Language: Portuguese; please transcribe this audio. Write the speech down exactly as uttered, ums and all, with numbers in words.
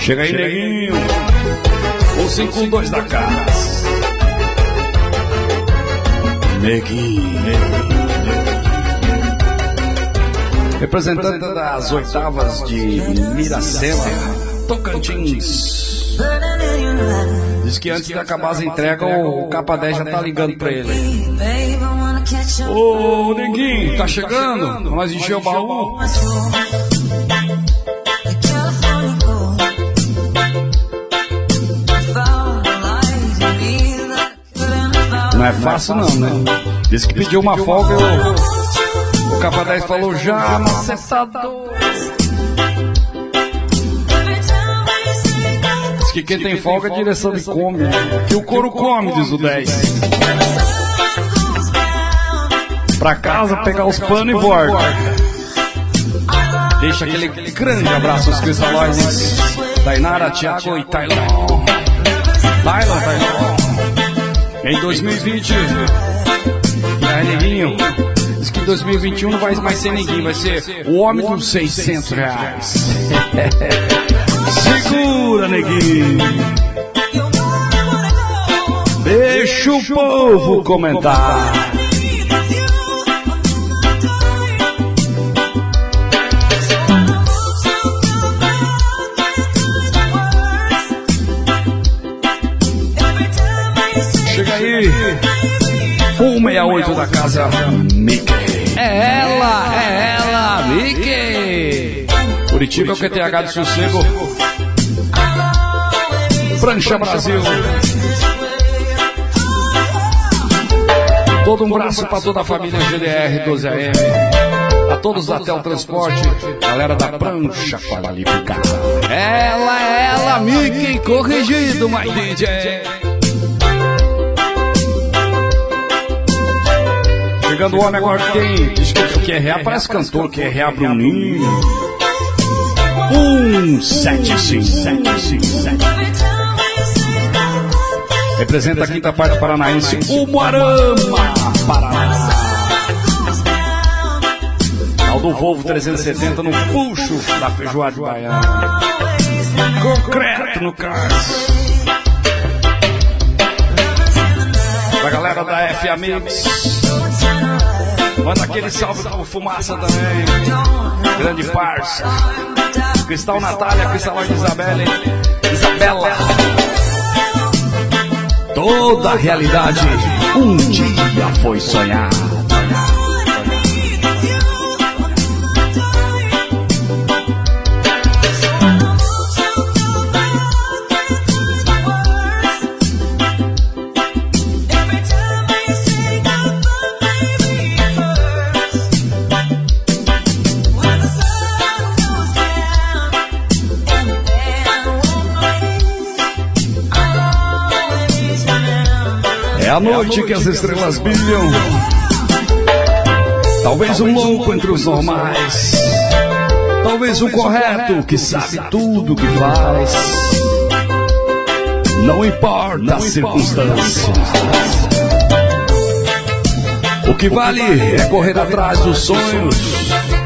Chega aí, neguinho. um cinco dois da casa. Neguinho. Representante das oitavas de Miracema, Tocantins. Diz que antes de acabar as entregas, o Capa dez já tá ligando pra ele. Ô, neguinho, tá chegando? Nós encheu o baú. Não é fácil não, né? Disse que pediu uma folga, eu, o Capa dez falou já, macetador. Diz que quem tem folga é a direção de come, que o couro come, diz o dez. Pra casa, pegar os panos e volta. Deixa aquele grande abraço aos cristalóides Tainara, Thiago e Tailon. Tailon, Tailon. Em dois mil e vinte, é, neguinho, diz que em dois mil e vinte e um não vai mais ser neguinho, vai ser o homem dos seiscentos reais. Segura, neguinho. Deixa o povo comentar. Chega aí, cento e sessenta e oito da casa Mickey. É ela, é ela, Mickey. Curitiba é o Q T H de sossego. Prancha Brasil. Todo um abraço para toda a família G D R doze A M. A todos da Teletransporte, galera da Prancha Qualificada. Ela, é ela, Mickey, corrigido, my D J. Chegando o homem agora que tem. Diz que o Q R A parece cantor, Q R A Bruninho. um sete cinco sete cinco sete. Representa a quinta parte paranaense, o Moarama, Paraná. Aldo Volvo trezentos e setenta no puxo da feijoada de Baiana. Concreto no caso. Da galera da F A Mix. Manda aquele salve pro Fumaça também. Grande parça. Cristal Natália, Cristal Isabela, Isabela. Toda a realidade um dia foi sonhada. É a noite que as estrelas brilham. Talvez um louco entre os normais. Talvez um correto que sabe tudo que faz. Não importa as circunstâncias. O que vale é correr atrás dos sonhos.